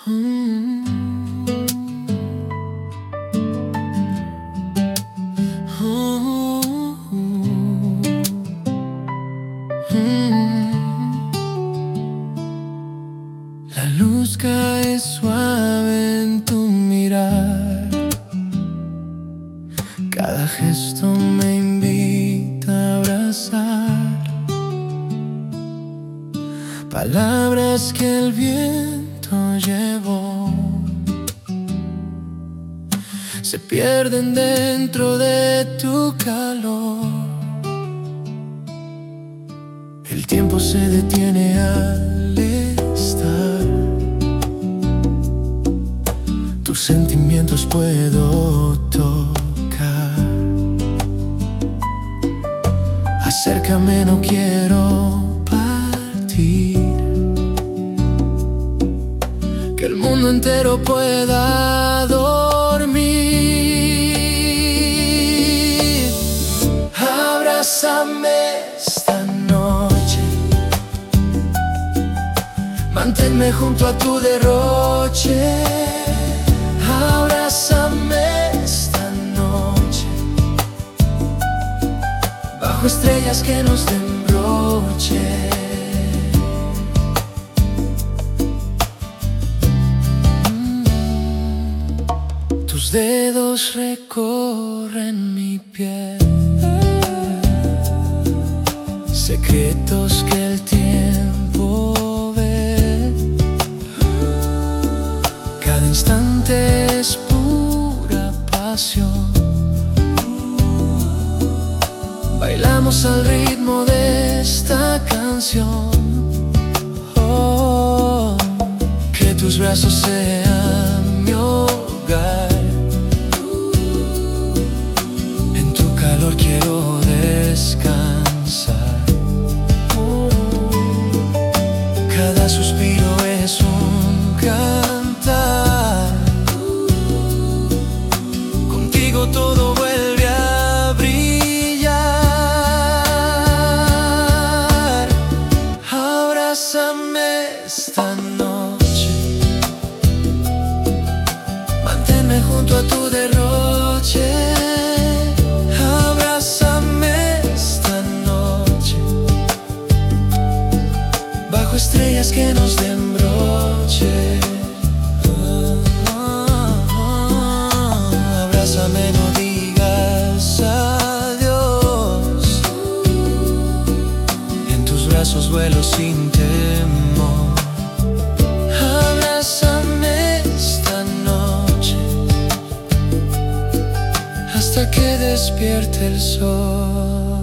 Mm. Oh, La luz cae suave en tu mirar, cada gesto me invita a abrazar. Palabras que el viento llevó se pierden dentro de tu calor. El tiempo se detiene al estar. Tus sentimientos puedo tocar. Acércame, no quiero partir. Que el mundo entero pueda dormir. Abrázame esta noche, manténme junto a tu derroche. Abrázame esta noche, bajo estrellas que nos den broche. Tus dedos recorren mi piel, secretos que el tiempo ve. Cada instante es pura pasión. Bailamos al ritmo de esta canción. Oh, que tus brazos sean mi hogar. En tu calor quiero descansar. Cada suspiro es un cantar. Contigo todo vuelve a brillar. Abrázame esta noche, manténme junto a tu derroche. Abrázame esta noche, bajo estrellas que nos den broche. Abrázame, no digas adiós. En tus brazos vuelo sin temor. Abrázame esta noche, hasta que despierte el sol.